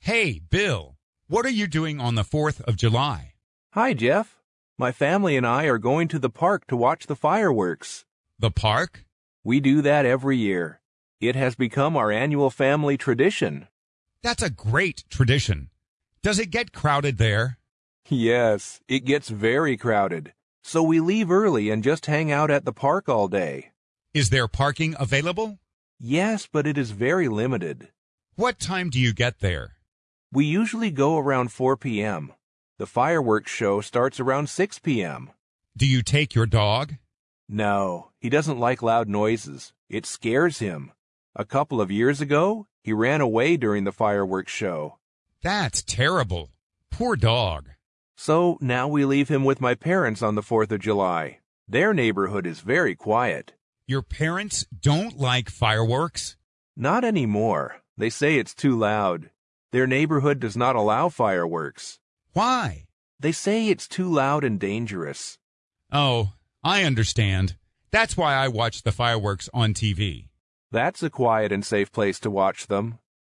Hey, Bill, what are you doing on the 4th of July? Hi, Jeff. My family and I are going to the park to watch the fireworks. The park? We do that every year. It has become our annual family tradition. That's a great tradition. Does it get crowded there? Yes, it gets very crowded. So we leave early and just hang out at the park all day. Is there parking available? Yes, but it is very limited. What time do you get there? We usually go around 4 p.m. The fireworks show starts around 6 p.m. Do you take your dog? No, he doesn't like loud noises. It scares him. A couple of years ago, he ran away during the fireworks show. That's terrible. Poor dog. So now we leave him with my parents on the 4th of July. Their neighborhood is very quiet. Your parents don't like fireworks? Not anymore. They say it's too loud. Their neighborhood does not allow fireworks. Why? They say it's too loud and dangerous. Oh, I understand. That's why I watch the fireworks on TV. That's a quiet and safe place to watch them.